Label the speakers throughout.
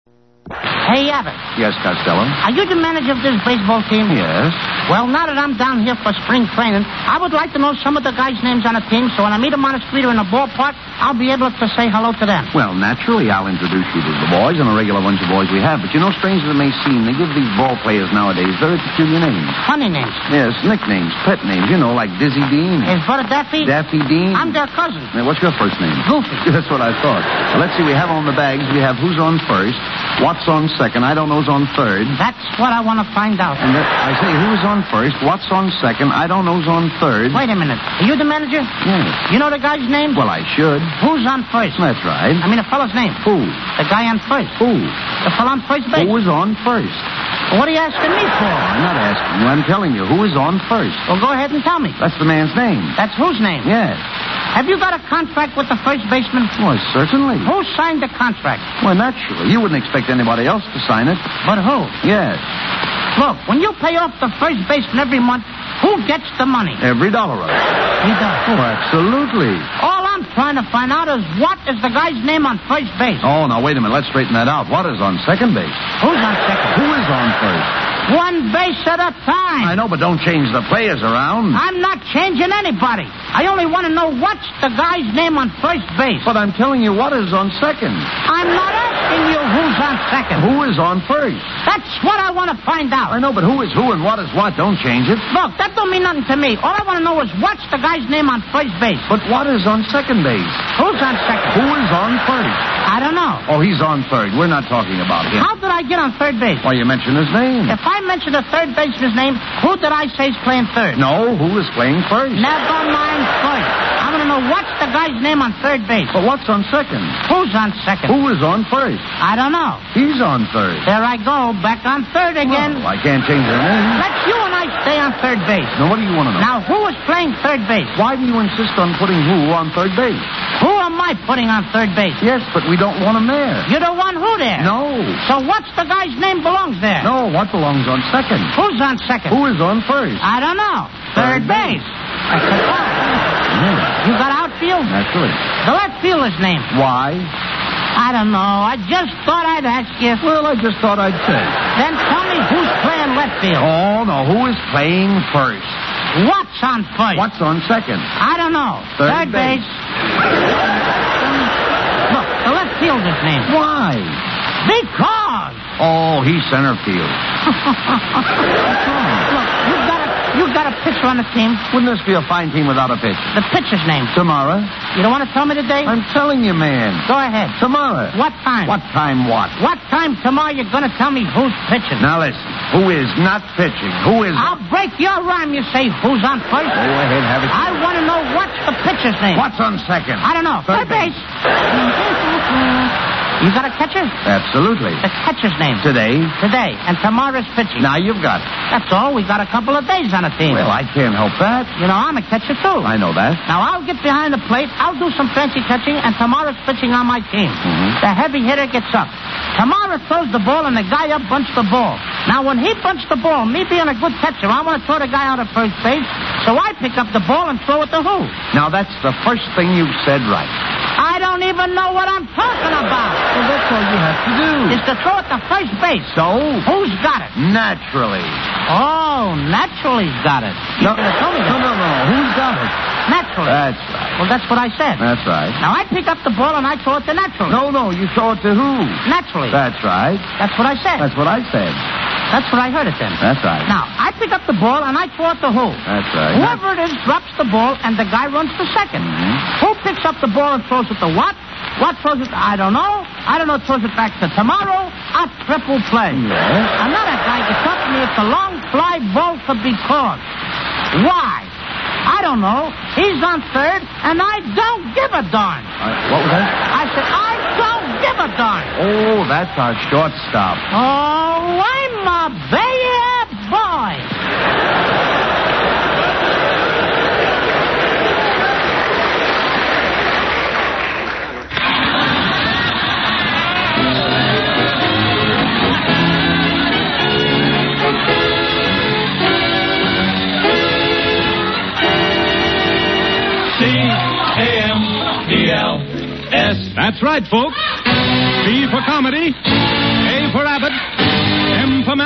Speaker 1: Hey, Abbott.
Speaker 2: Yes, Costello?
Speaker 1: Are you the manager of this baseball team?
Speaker 2: Yes.
Speaker 1: Well, now that I'm down here for spring training, I would like to know some of the guys' names on the team, so when I meet them on the street or in the ballpark, I'll be able to say hello to them.
Speaker 2: Well, naturally, I'll introduce you to the boys and a regular bunch of boys we have. But you know, strange as it may seem, they give these ball players nowadays very peculiar names.
Speaker 1: Funny names.
Speaker 2: Yes, nicknames, pet names, you know, like Dizzy Dean.
Speaker 1: Is Brother Daffy?
Speaker 2: Daffy Dean.
Speaker 1: I'm their cousin.
Speaker 2: Now, what's your first name?
Speaker 1: Goofy.
Speaker 2: That's what I thought. Well, let's see, we have on the bags, we have who's on first, what's on second, I don't know's on third.
Speaker 1: That's what I want to find out.
Speaker 2: And I say, who's on first, what's on second, I don't know's on third.
Speaker 1: Wait a minute. Are you the manager?
Speaker 2: Yes.
Speaker 1: You know the guy's name?
Speaker 2: Well, I should.
Speaker 1: Who's on first?
Speaker 2: That's right.
Speaker 1: I mean the fellow's name.
Speaker 2: Who?
Speaker 1: The guy on first.
Speaker 2: Who?
Speaker 1: The fellow on first base.
Speaker 2: Who is on first?
Speaker 1: What are you asking me for?
Speaker 2: I'm not asking you. I'm telling you. Who is on first?
Speaker 1: Well, go ahead and tell me.
Speaker 2: That's the man's name.
Speaker 1: That's whose name?
Speaker 2: Yes.
Speaker 1: Have you got a contract with the first baseman?
Speaker 2: Why, certainly.
Speaker 1: Who signed the contract?
Speaker 2: Well, naturally. You wouldn't expect anybody else to sign it.
Speaker 1: But who?
Speaker 2: Yes.
Speaker 1: Look, when you pay off the first baseman every month, who gets the money?
Speaker 2: Every dollar of it.
Speaker 1: He does.
Speaker 2: Oh, absolutely.
Speaker 1: All I'm trying to find out is what is the guy's name on first base?
Speaker 2: Oh, now, wait a minute. Let's straighten that out. What is on second base?
Speaker 1: Who's on second?
Speaker 2: Who is on first?
Speaker 1: One base at a time.
Speaker 2: I know, but don't change the players around.
Speaker 1: I'm not changing anybody. I only want to know what's the guy's name on first base.
Speaker 2: But I'm telling you what is on second.
Speaker 1: I'm not asking you who's on second.
Speaker 2: Who is on first?
Speaker 1: That's what I want to find out.
Speaker 2: I know, but who is who and what is what? Don't change it.
Speaker 1: Look, that don't mean nothing to me. All I want to know is what's the guy's name on first base.
Speaker 2: But what is on second base?
Speaker 1: Who's on second?
Speaker 2: Who is on first?
Speaker 1: I don't know.
Speaker 2: Oh, he's on third. We're not talking about him.
Speaker 1: How did I get on third base?
Speaker 2: Well, you mentioned his name.
Speaker 1: If I mention the third baseman's name, who did I say is playing third?
Speaker 2: No, who is playing first?
Speaker 1: Never mind first. I want to know what's the guy's name on third base.
Speaker 2: But what's on second?
Speaker 1: Who's on second?
Speaker 2: Who is on first?
Speaker 1: I don't know.
Speaker 2: He's on third.
Speaker 1: There I go, back on third again.
Speaker 2: Well, I can't change their name.
Speaker 1: Let you and I stay on third base.
Speaker 2: Now, what do you want to know?
Speaker 1: Now, who is playing third base?
Speaker 2: Why do you insist on putting who on third base?
Speaker 1: Who am I putting on third base?
Speaker 2: Yes, but we don't want him there.
Speaker 1: You don't want who there?
Speaker 2: No.
Speaker 1: So what's the guy's name belongs there?
Speaker 2: No, what belongs on second?
Speaker 1: Who's on second?
Speaker 2: Who is on first?
Speaker 1: I don't know. Third base. I said, you got outfield?
Speaker 2: Naturally.
Speaker 1: The left fielder's name.
Speaker 2: Why?
Speaker 1: I don't know. I just thought I'd ask you.
Speaker 2: Well, I just thought I'd say.
Speaker 1: Then tell me who's playing left field.
Speaker 2: Oh, no. Who is playing first?
Speaker 1: What's on first?
Speaker 2: What's on second?
Speaker 1: I don't know.
Speaker 2: Third base.
Speaker 1: Look, the left fielder's name.
Speaker 2: Why?
Speaker 1: Because.
Speaker 2: Oh, he's center field.
Speaker 1: Look, you've got a pitcher on the team.
Speaker 2: Wouldn't this be a fine team without a pitch?
Speaker 1: The pitcher's name.
Speaker 2: Tomorrow.
Speaker 1: You don't want to tell me today?
Speaker 2: I'm telling you, man.
Speaker 1: Go ahead.
Speaker 2: Tomorrow.
Speaker 1: What time?
Speaker 2: What time what?
Speaker 1: What time tomorrow you're going to tell me who's pitching?
Speaker 2: Now listen. Who is not pitching? Who is...
Speaker 1: I'll break your rhyme. You say who's on first?
Speaker 2: Go ahead, have it.
Speaker 1: I want to know what's the pitcher's name.
Speaker 2: What's on second?
Speaker 1: I don't know.
Speaker 2: Third base.
Speaker 1: You got a catcher?
Speaker 2: Absolutely.
Speaker 1: The catcher's name.
Speaker 2: Today?
Speaker 1: Today. And tomorrow's pitching.
Speaker 2: Now you've got it.
Speaker 1: That's all. We got a couple of days on the team.
Speaker 2: Well, I can't help that.
Speaker 1: You know, I'm a catcher, too.
Speaker 2: I know that.
Speaker 1: Now, I'll get behind the plate. I'll do some fancy catching, and tomorrow's pitching on my team.
Speaker 2: Mm-hmm.
Speaker 1: The heavy hitter gets up. Tomorrow throws the ball, and the guy up bunts the ball. Now, when he bunts the ball, me being a good catcher, I want to throw the guy out of first base, so I pick up the ball and throw it to who?
Speaker 2: Now, that's the first thing you've said right.
Speaker 1: I don't even know what I'm talking about.
Speaker 2: Well, that's all you have to do.
Speaker 1: Is to throw it to first base.
Speaker 2: So?
Speaker 1: Who's got it?
Speaker 2: Naturally.
Speaker 1: Oh, Naturally's got it.
Speaker 2: No,
Speaker 1: No.
Speaker 2: Who's got it?
Speaker 1: Naturally.
Speaker 2: That's right.
Speaker 1: Well, that's what I said.
Speaker 2: That's right.
Speaker 1: Now, I pick up the ball and I throw it to Naturally.
Speaker 2: No, you throw it to who?
Speaker 1: Naturally.
Speaker 2: That's right.
Speaker 1: That's what I said.
Speaker 2: That's what I said.
Speaker 1: That's what I heard it then.
Speaker 2: That's right.
Speaker 1: Now, I pick up the ball and I throw it to who?
Speaker 2: That's right.
Speaker 1: Whoever it is drops the ball and the guy runs to second.
Speaker 2: Mm-hmm.
Speaker 1: Who picks up the ball and throws it to what? What throws it? I don't know. Throws it back to tomorrow. A triple play.
Speaker 2: Yes.
Speaker 1: Another guy gets up and it's a long fly ball to be caught. Why? I don't know. He's on third, and I don't give a darn.
Speaker 2: What was that?
Speaker 1: I said, I don't give a darn.
Speaker 2: Oh, that's our shortstop.
Speaker 1: Oh, I'm a bad boy.
Speaker 3: C-A-M-E-L-S.
Speaker 4: That's right, folks. B for comedy,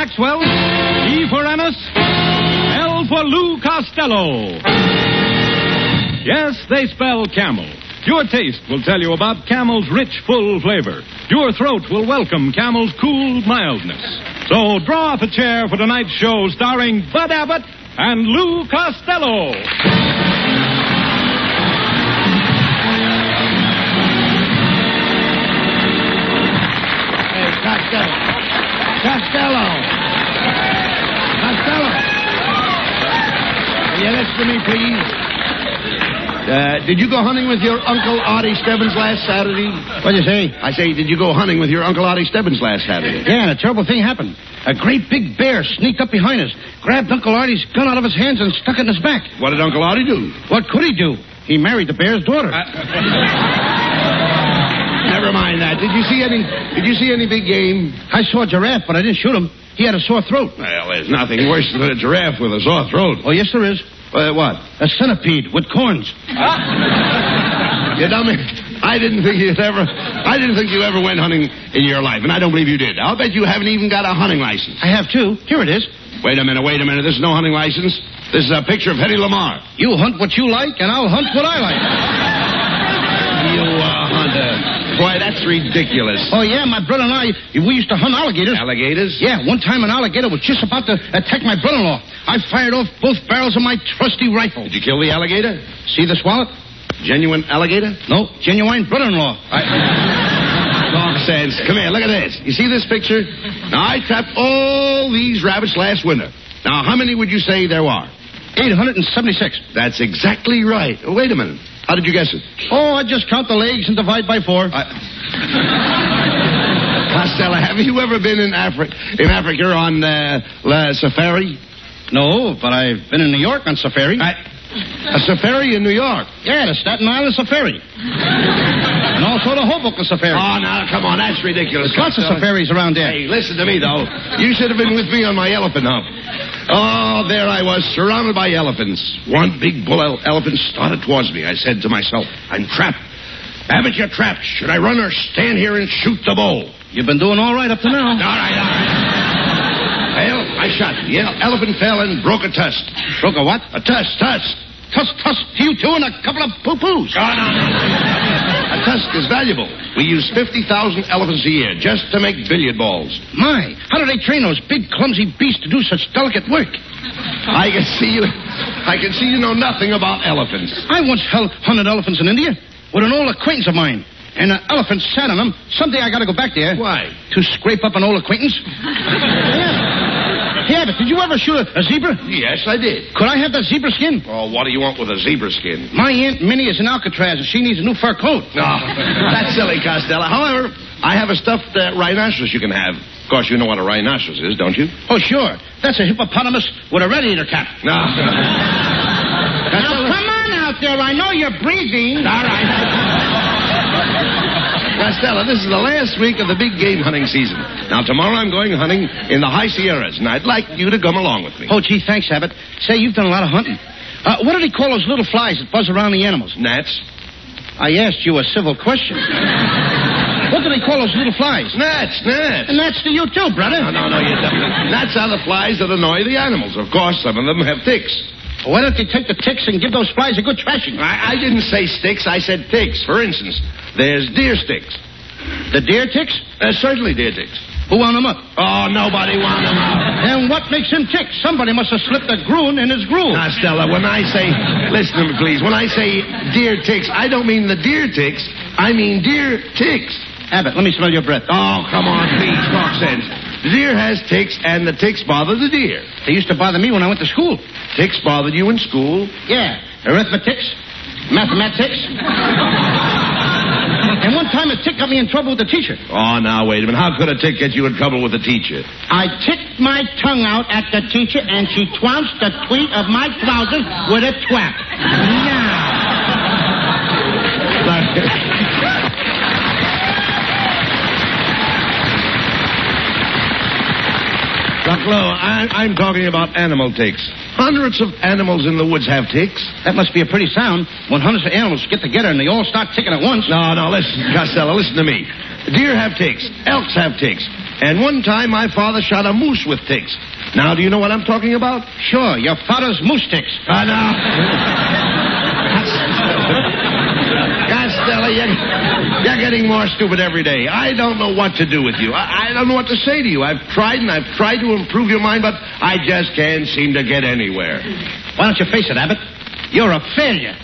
Speaker 3: Maxwell, E for Ennis, L for Lou Costello. Yes, they spell Camel. Your taste will tell you about Camel's rich, full flavor. Your throat will welcome Camel's cool mildness. So draw up a chair for tonight's show starring Bud Abbott and Lou Costello.
Speaker 4: Hey, Costello. Will you listen to me, please? Did you go hunting with your Uncle Artie Stebbins last Saturday?
Speaker 5: What'd you say?
Speaker 4: I say, did you go hunting with your Uncle Artie Stebbins last Saturday?
Speaker 5: Yeah, and a terrible thing happened. A great big bear sneaked up behind us, grabbed Uncle Artie's gun out of his hands, and stuck it in his back.
Speaker 4: What did Uncle Artie do?
Speaker 5: What could he do? He married the bear's daughter.
Speaker 4: Never mind that. Did you see any big game?
Speaker 5: I saw a giraffe, but I didn't shoot him. He had a sore throat.
Speaker 4: Well, there's nothing worse than a giraffe with a sore throat.
Speaker 5: Oh, yes, there is.
Speaker 4: What?
Speaker 5: A centipede with corns.
Speaker 4: You dummy. I didn't think you ever went hunting in your life, and I don't believe you did. I'll bet you haven't even got a hunting license.
Speaker 5: I have, too. Here it is.
Speaker 4: Wait a minute. This is no hunting license. This is a picture of Hedy Lamarr.
Speaker 5: You hunt what you like, and I'll hunt what I like.
Speaker 4: You hunter. Boy, that's ridiculous.
Speaker 5: Oh, yeah, my brother and I, we used to hunt alligators.
Speaker 4: Alligators?
Speaker 5: Yeah, one time an alligator was just about to attack my brother-in-law. I fired off both barrels of my trusty rifle.
Speaker 4: Did you kill the alligator?
Speaker 5: See this wallet?
Speaker 4: Genuine alligator?
Speaker 5: No, genuine brother-in-law.
Speaker 4: Nonsense. Come here, look at this. You see this picture? Now, I trapped all these rabbits last winter. Now, how many would you say there are?
Speaker 5: 876.
Speaker 4: That's exactly right. Oh, wait a minute. How did you guess it?
Speaker 5: Oh, I just count the legs and divide by 4.
Speaker 4: Costello, have you ever been in Africa on safari?
Speaker 5: No, but I've been in New York on safari.
Speaker 4: A safari in New York?
Speaker 5: Yeah, the Staten Island safari. And also the Hoboken safari.
Speaker 4: Oh, now, come on, that's ridiculous.
Speaker 5: There's lots of safaris around there.
Speaker 4: Hey, listen to me, though. You should have been with me on my elephant hump. Oh, there I was, surrounded by elephants. One big bull elephant started towards me. I said to myself, I'm trapped. Abbott, you're trapped. Should I run or stand here and shoot the bull?
Speaker 5: You've been doing all right up to now.
Speaker 4: All right. Well, I shot. The elephant fell and broke a tusk.
Speaker 5: Broke a what?
Speaker 4: A tusk.
Speaker 5: Tusk to you two and a couple of poo-poos.
Speaker 4: Oh, no. A tusk is valuable. We use 50,000 elephants a year just to make billiard balls.
Speaker 5: My, how do they train those big, clumsy beasts to do such delicate work?
Speaker 4: I can see you know nothing about elephants.
Speaker 5: I once hunted elephants in India with an old acquaintance of mine. And an elephant sat on them. Someday I got to go back there.
Speaker 4: Why?
Speaker 5: To scrape up an old acquaintance. Yeah, but did you ever shoot a zebra?
Speaker 4: Yes, I did.
Speaker 5: Could I have that zebra skin?
Speaker 4: Oh, what do you want with a zebra skin?
Speaker 5: My Aunt Minnie is in Alcatraz, and she needs a new fur coat.
Speaker 4: No, that's silly, Costello. However, I have a stuffed rhinoceros you can have. Of course, you know what a rhinoceros is, don't you?
Speaker 5: Oh, sure. That's a hippopotamus with a radiator cap.
Speaker 4: No.
Speaker 1: Now, come on out there. I know you're breathing.
Speaker 4: All right. Costello, this is the last week of the big game hunting season. Now, tomorrow I'm going hunting in the high Sierras, and I'd like you to come along with me.
Speaker 5: Oh, gee, thanks, Abbott. Say, you've done a lot of hunting. What do they call those little flies that buzz around the animals?
Speaker 4: Gnats.
Speaker 5: I asked you a civil question. What do they call those little flies?
Speaker 4: Gnats.
Speaker 5: And that's to you, too, brother.
Speaker 4: No, you don't. Gnats are the flies that annoy the animals. Of course, some of them have ticks.
Speaker 5: Why don't they take the ticks and give those flies a good trashing?
Speaker 4: I didn't say sticks. I said ticks. For instance, there's deer sticks.
Speaker 5: The deer ticks?
Speaker 4: Certainly deer ticks.
Speaker 5: Who wound them up?
Speaker 4: Oh, nobody wound them up.
Speaker 5: And what makes him tick? Somebody must have slipped a gruen in his groove.
Speaker 4: Now, Stella, when I say... Listen to me, please. When I say deer ticks, I don't mean the deer ticks. I mean deer ticks.
Speaker 5: Abbott, let me smell your breath.
Speaker 4: Oh, come on, please. Talk sense. The deer has ticks, and the ticks bother the deer.
Speaker 5: They used to bother me when I went to school.
Speaker 4: Ticks bothered you in school?
Speaker 5: Yeah. Arithmetics. Mathematics. And one time a tick got me in trouble with the teacher.
Speaker 4: Oh, now, wait a minute. How could a tick get you in trouble with the teacher?
Speaker 1: I ticked my tongue out at the teacher, and she trounced the tweet of my trousers with a twap. Now.
Speaker 4: Look, Lou, I'm talking about animal ticks. Hundreds of animals in the woods have ticks.
Speaker 5: That must be a pretty sound when hundreds of animals get together and they all start ticking at once.
Speaker 4: No, listen, Costello, listen to me. Deer have ticks. Elks have ticks. And one time my father shot a moose with ticks. Now, do you know what I'm talking about?
Speaker 5: Sure, your father's moose ticks.
Speaker 4: No. Costello, you're getting more stupid every day. I don't know what to do with you. I don't know what to say to you. I've tried to improve your mind, but I just can't seem to get anywhere.
Speaker 5: Why don't you face it, Abbott? You're a failure.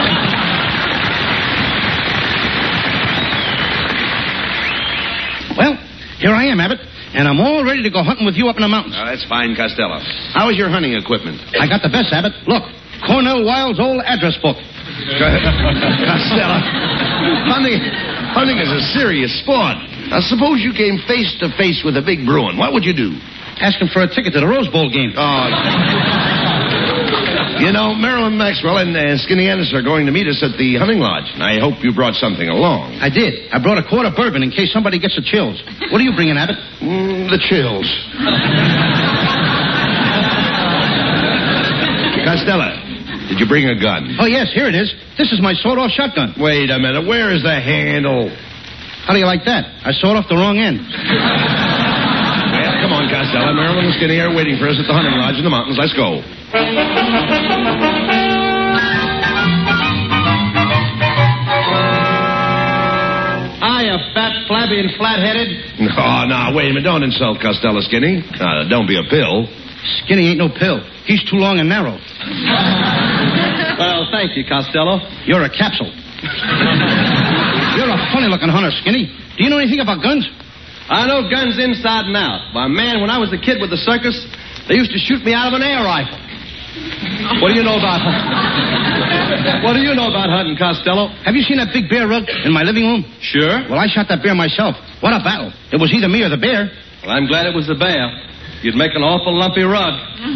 Speaker 5: Well, here I am, Abbott, and I'm all ready to go hunting with you up in the mountains.
Speaker 4: That's fine, Costello. How is your hunting equipment?
Speaker 5: I got the best, Abbott. Look, Cornell Wilde's old address book.
Speaker 4: Costello, hunting is a serious sport. Now, suppose you came face to face with a big Bruin. What would you do?
Speaker 5: Ask him for a ticket to the Rose Bowl game.
Speaker 4: You know, Marilyn Maxwell and Skinny Ennis are going to meet us at the hunting lodge. I hope you brought something along.
Speaker 5: I did. I brought a quart of bourbon in case somebody gets the chills. What are you bringing, Abbott?
Speaker 4: The chills. Costello, did you bring a gun?
Speaker 5: Oh, yes, here it is. This is my sawed-off shotgun.
Speaker 4: Wait a minute. Where is the handle?
Speaker 5: How do you like that? I sawed off the wrong end.
Speaker 4: Well, come on, Costello. Marilyn and Skinny are waiting for us at the hunting lodge in the mountains. Let's go.
Speaker 5: Hiya, fat, flabby, and flat-headed.
Speaker 4: No, wait a minute. Don't insult Costello, Skinny. Don't be a pill.
Speaker 5: Skinny ain't no pill. He's too long and narrow.
Speaker 6: Well, thank you, Costello.
Speaker 5: You're a capsule. You're a funny-looking hunter, Skinny. Do you know anything about guns?
Speaker 6: I know guns inside and out. Why, man, when I was a kid with the circus, they used to shoot me out of an air rifle. What do you know about hunting, Costello?
Speaker 5: Have you seen that big bear rug in my living room?
Speaker 6: Sure.
Speaker 5: Well, I shot that bear myself. What a battle. It was either me or the bear.
Speaker 6: Well, I'm glad it was the bear. You'd make an awful lumpy rug.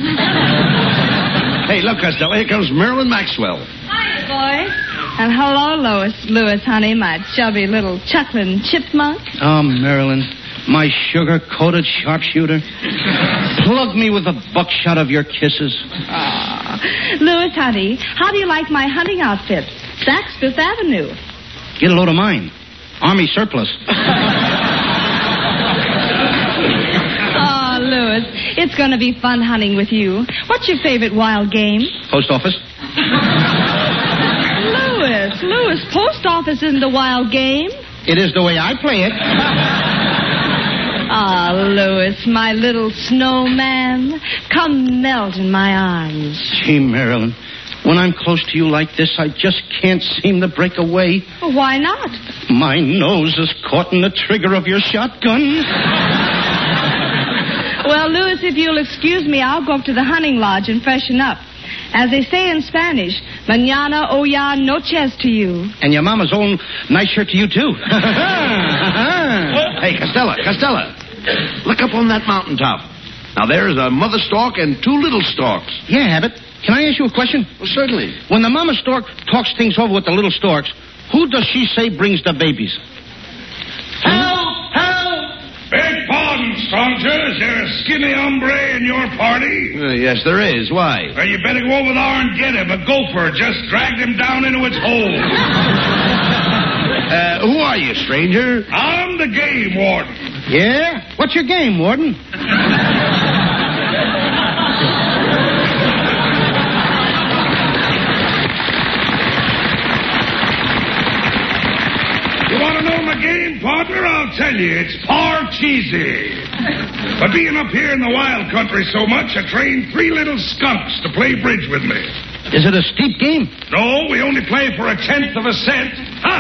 Speaker 4: Hey, look, Costello, here comes Marilyn Maxwell.
Speaker 7: Hi, boys. And hello, Louis, honey, my chubby little chuckling chipmunk.
Speaker 5: Oh, Marilyn, my sugar-coated sharpshooter. Plug me with a buckshot of your kisses.
Speaker 7: Oh. Louis, honey, how do you like my hunting outfit? Saks Fifth Avenue.
Speaker 5: Get a load of mine. Army surplus.
Speaker 7: Oh, Louis, it's going to be fun hunting with you. What's your favorite wild game?
Speaker 5: Post office.
Speaker 7: Louis, post office isn't a wild game.
Speaker 5: It is the way I play it.
Speaker 7: Ah, Louis, my little snowman, come melt in my arms.
Speaker 5: Gee, Marilyn, when I'm close to you like this, I just can't seem to break away.
Speaker 7: Well, why not?
Speaker 5: My nose is caught in the trigger of your shotgun.
Speaker 7: Well, Louis, if you'll excuse me, I'll go up to the hunting lodge and freshen up. As they say in Spanish, mañana o ya noches to you.
Speaker 5: And your mama's own nice shirt to you, too.
Speaker 4: Hey, Costello, look up on that mountaintop. Now, there's a mother stork and two little storks.
Speaker 5: Yeah, Abbott. Can I ask you a question?
Speaker 4: Well, certainly.
Speaker 5: When the mama stork talks things over with the little storks, who does she say brings the babies?
Speaker 8: Help! Beg pardon, stranger. Is there a skinny hombre in your party?
Speaker 4: Yes, there is. Why?
Speaker 8: Well, you better go over there and get him. A gopher just dragged him down into its hole.
Speaker 4: Who are you, stranger?
Speaker 8: I'm the game warden.
Speaker 5: Yeah? What's your game, Warden?
Speaker 8: You want to know my game, partner? I'll tell you. It's Parcheesi. But being up here in the wild country so much, I trained 3 little skunks to play bridge with me.
Speaker 5: Is it a steep game?
Speaker 8: No, we only play for 1/10 of a cent.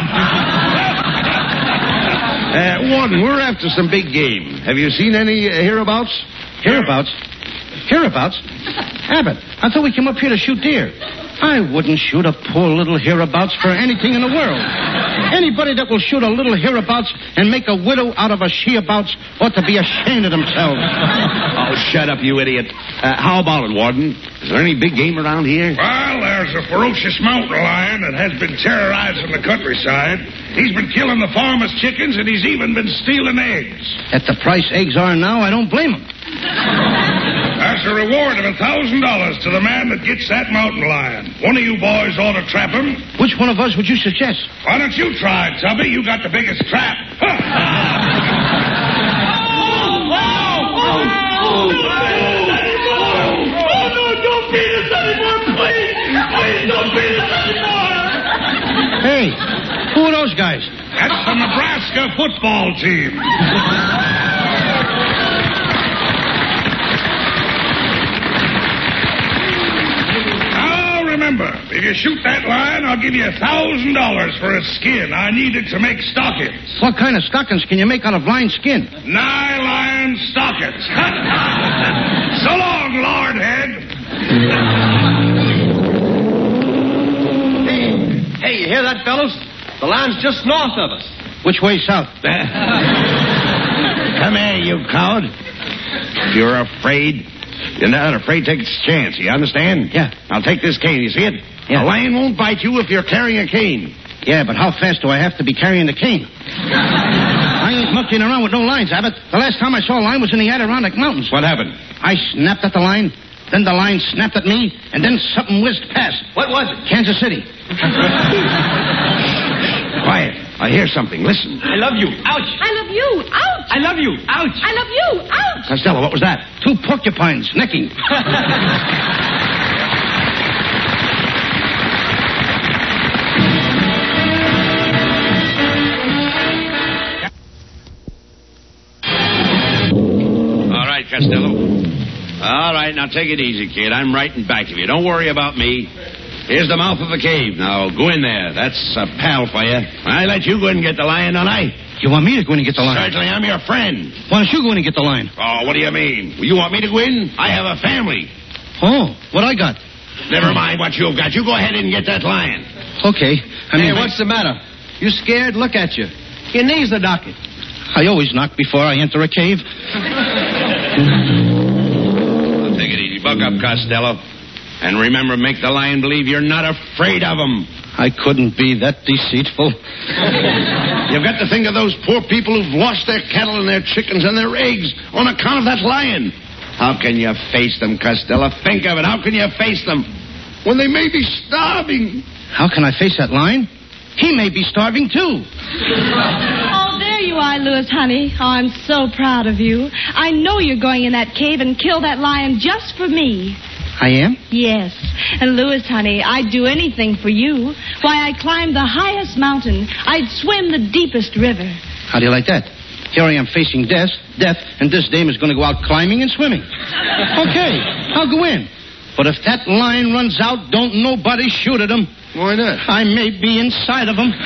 Speaker 4: Warden, we're after some big game. Have you seen any hereabouts?
Speaker 5: Hereabouts? Hereabouts? Abbott, I thought we came up here to shoot deer. I wouldn't shoot a poor little hereabouts for anything in the world. Anybody that will shoot a little hereabouts and make a widow out of a sheabouts ought to be ashamed of themselves.
Speaker 4: Oh, shut up, you idiot. How about it, Warden? Is there any big game around here?
Speaker 8: Well, there's a ferocious mountain lion that has been terrorizing the countryside. He's been killing the farmers' chickens, and he's even been stealing eggs.
Speaker 5: At the price eggs are now, I don't blame him.
Speaker 8: That's a reward of $1,000 to the man that gets that mountain lion. One of you boys ought to trap him.
Speaker 5: Which one of us would you suggest?
Speaker 8: Why don't you try, Tubby? You got the biggest trap. a football team. Now, remember, if you shoot that lion, I'll give you $1,000 for a skin. I need it to make stockings.
Speaker 5: What kind of stockings can you make out of lion skin?
Speaker 8: Nylon stockings. So long, Lordhead.
Speaker 6: Hey, you hear that, fellows? The lion's just north of us.
Speaker 5: Which way south?
Speaker 4: Come here, you coward. If you're afraid, you're not afraid, take a chance. You understand?
Speaker 5: Yeah.
Speaker 4: I'll take this cane. You see it?
Speaker 5: Yeah.
Speaker 4: A lion won't bite you if you're carrying a cane.
Speaker 5: Yeah, but how fast do I have to be carrying the cane? I ain't monkeying around with no lines, Abbott. The last time I saw a lion was in the Adirondack Mountains.
Speaker 4: What happened?
Speaker 5: I snapped at the lion, then the lion snapped at me, and then something whizzed past.
Speaker 6: What was it?
Speaker 5: Kansas City.
Speaker 4: Quiet. I hear something. Listen.
Speaker 6: I love you. Ouch.
Speaker 7: I love you. Ouch.
Speaker 6: I love you. Ouch.
Speaker 7: I love you. Ouch.
Speaker 4: Costello, what was that?
Speaker 5: 2 porcupines necking.
Speaker 4: All right, Costello. All right, now take it easy, kid. I'm right in back of you. Don't worry about me. Here's the mouth of the cave. Now, go in there. That's a pal for you. I let you go in and get the lion, don't I?
Speaker 5: You want me to go in and get the lion?
Speaker 4: Certainly, I'm your friend.
Speaker 5: Why don't you go in and get the lion?
Speaker 4: Oh, what do you mean? You want me to go in? I have a family.
Speaker 5: Oh, what I got?
Speaker 4: Never mind what you've got. You go ahead and get that lion.
Speaker 5: Okay.
Speaker 6: Hey, what's the matter? You scared? Look at you. Your knees are knocking.
Speaker 5: I always knock before I enter a cave.
Speaker 4: Well, take it easy. Buck up, Costello. And remember, make the lion believe you're not afraid of him.
Speaker 5: I couldn't be that deceitful.
Speaker 4: You've got to think of those poor people who've lost their cattle and their chickens and their eggs on account of that lion. How can you face them, Costello? Think of it. How can you face them when they may be starving?
Speaker 5: How can I face that lion? He may be starving, too.
Speaker 7: Oh, there you are, Louis, honey. Oh, I'm so proud of you. I know you're going in that cave and kill that lion just for me.
Speaker 5: I am?
Speaker 7: Yes. And Louis, honey, I'd do anything for you. Why, I'd climb the highest mountain. I'd swim the deepest river.
Speaker 5: How do you like that? Here I am facing death, and this dame is going to go out climbing and swimming. Okay, I'll go in. But if that lion runs out, don't nobody shoot at him.
Speaker 4: Why not?
Speaker 5: I may be inside of him.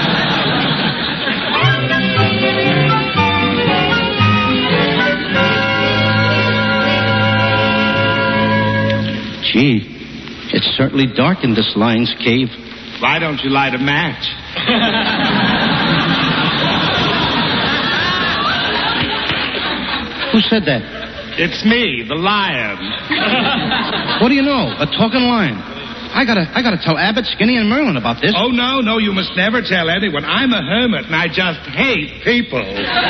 Speaker 5: Gee, it's certainly dark in this lion's cave.
Speaker 8: Why don't you light a match?
Speaker 5: Who said that?
Speaker 8: It's me, the lion.
Speaker 5: What do you know? A talking lion. I gotta tell Abbott, Skinny, and Merlin about this.
Speaker 8: Oh, no, you must never tell anyone. I'm a hermit, and I just hate people.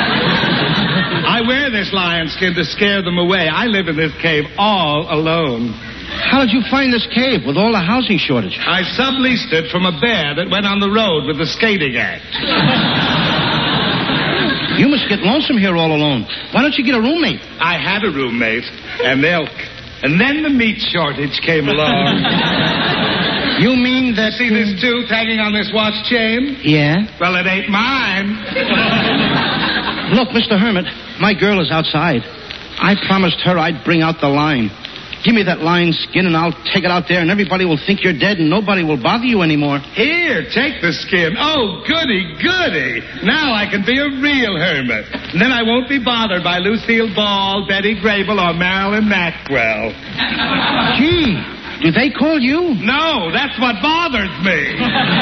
Speaker 8: I wear this lion skin to scare them away. I live in this cave all alone.
Speaker 5: How did you find this cave with all the housing shortage?
Speaker 8: I subleased it from a bear that went on the road with the skating act.
Speaker 5: You must get lonesome here all alone. Why don't you get a roommate?
Speaker 8: I had a roommate and elk. And then the meat shortage came along.
Speaker 5: You mean that...
Speaker 8: See this tooth hanging on this watch chain?
Speaker 5: Yeah?
Speaker 8: Well, it ain't mine.
Speaker 5: Look, Mr. Hermit, my girl is outside. I promised her I'd bring out the lion. Give me that lion skin and I'll take it out there and everybody will think you're dead and nobody will bother you anymore.
Speaker 8: Here, take the skin. Oh, goody. Now I can be a real hermit. And then I won't be bothered by Lucille Ball, Betty Grable, or Marilyn Maxwell.
Speaker 5: Gee, do they call you?
Speaker 8: No, that's what bothers me.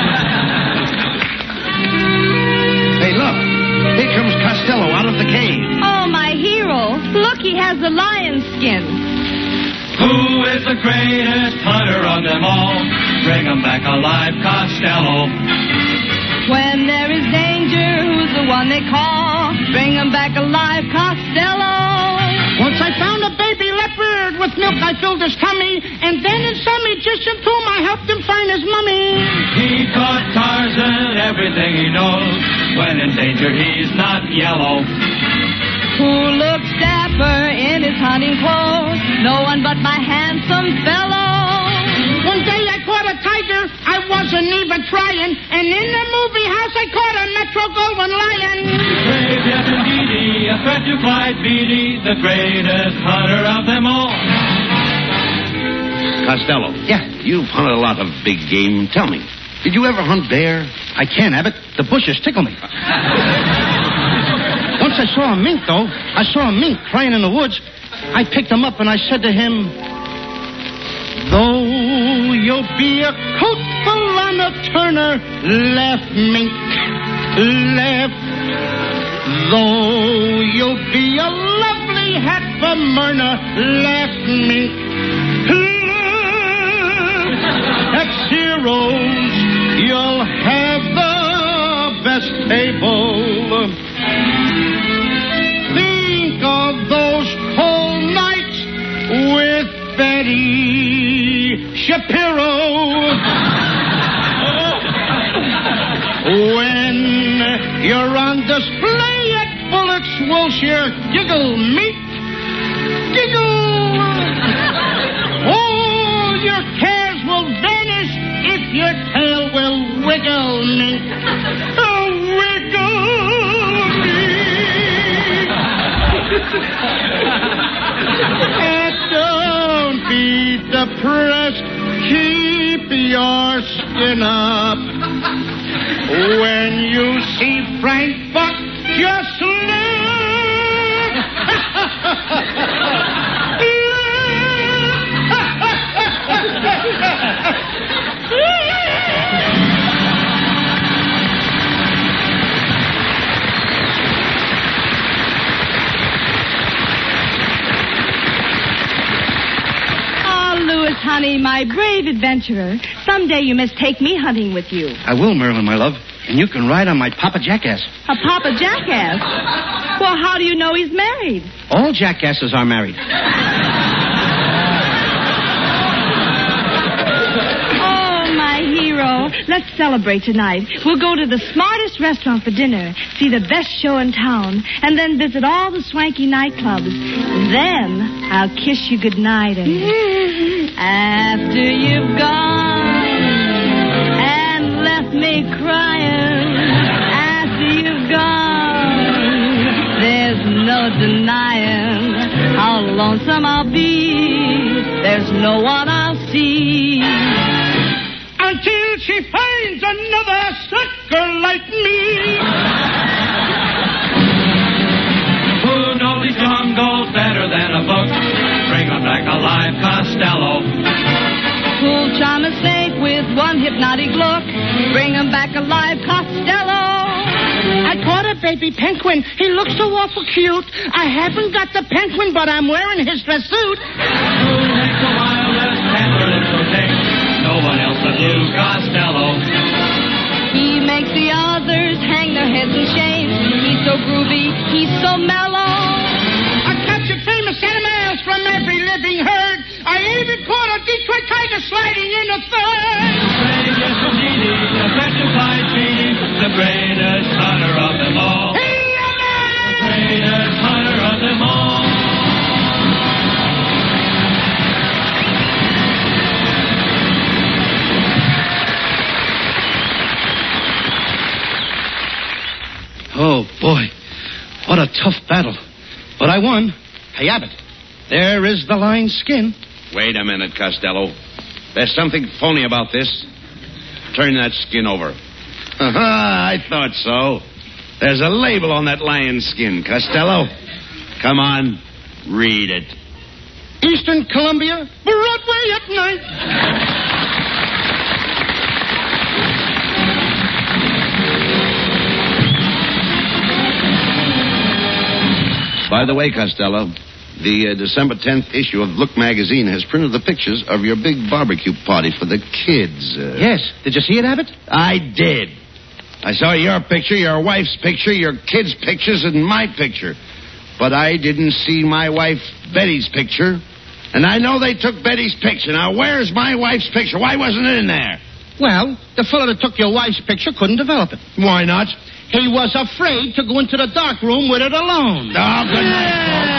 Speaker 4: Hey, look. Here comes Costello out of the cave.
Speaker 7: Oh, my hero. Look, he has the lion skin.
Speaker 9: Who is the greatest hunter of them all? Bring him back alive, Costello.
Speaker 7: When there is danger, who's the one they call? Bring him back alive, Costello.
Speaker 1: Once I found a baby leopard. With milk I filled his tummy. And then in some Egyptian tomb I helped him find his mummy.
Speaker 9: He taught Tarzan everything he knows. When in danger, he's not yellow.
Speaker 7: Who looks dapper in his hunting clothes? No one but my handsome fellow.
Speaker 1: One day I caught a tiger. I was Geneva trying, and in the movie house I caught a Metro Goldwyn lion.
Speaker 9: Brave Yep and Dee, a threat to Clyde Beatty, the greatest hunter of them all.
Speaker 4: Costello.
Speaker 5: Yeah?
Speaker 4: You've hunted a lot of big game. Tell me, did you ever hunt bear?
Speaker 5: I can't, Abbott. The bushes tickle me. Once I saw a mink, though. I saw a mink crying in the woods. I picked him up and I said to him, though you'll be a coatful on a Turner, laugh, mink, laugh. Though you'll be a lovely hat for Myrna, laugh, mink, laugh. At Ciro's, you'll have the best table. Think of those cold nights with Betty Shapiro. When you're on display at Bullock's Wilshire, giggle, meat, giggle. All your cares will vanish if your tail will wiggle, mink. Oh, wiggle me. And don't be depressed. Keep your skin up. When you see Frank Buck, just
Speaker 7: Honey, my brave adventurer, someday you must take me hunting with you.
Speaker 5: I will, Marilyn, my love. And you can ride on my Papa Jackass.
Speaker 7: A Papa Jackass? Well, how do you know he's married?
Speaker 5: All jackasses are married.
Speaker 7: Oh, my hero. Let's celebrate tonight. We'll go to the smartest restaurant for dinner, see the best show in town, and then visit all the swanky nightclubs. Then I'll kiss you goodnight and after you've gone and left me crying, after you've gone, there's no denying how lonesome I'll be. There's no one I'll see until she finds another sucker like me.
Speaker 9: Who knows these jungles better than a book? Bring 'em back alive, Costello.
Speaker 7: Who'll charm a snake with one hypnotic look? Bring 'em back alive, Costello. I caught a baby penguin. He looks so awful cute. I haven't got the penguin, but I'm wearing his dress suit.
Speaker 9: Who makes the wildest panther so tame? No one else but Lou Costello.
Speaker 7: He makes the others hang their heads in shame. He's so groovy, he's so mellow. I captured famous animals from every living herd. I even caught a Detroit tiger sliding in a third.
Speaker 9: Brave Yep and Dee, the threat to Clyde Beatty, the greatest hunter of them all. The greatest hunter of them all.
Speaker 5: Oh, boy. What a tough battle. But I won. Hey, Abbott, there is the lion's skin.
Speaker 4: Wait a minute, Costello. There's something phony about this. Turn that skin over. I thought so. There's a label on that lion's skin, Costello. Come on, read it.
Speaker 5: Eastern Columbia, Broadway at night.
Speaker 4: By the way, Costello, the December 10th issue of Look magazine has printed the pictures of your big barbecue party for the kids.
Speaker 5: Yes. Did you see it, Abbott?
Speaker 4: I did. I saw your picture, your wife's picture, your kids' pictures, and my picture. But I didn't see my wife Betty's picture. And I know they took Betty's picture. Now, where's my wife's picture? Why wasn't it in there?
Speaker 5: Well, the fellow that took your wife's picture couldn't develop it.
Speaker 4: Why not?
Speaker 5: He was afraid to go into the dark room with it alone.
Speaker 4: Oh, good night, folks.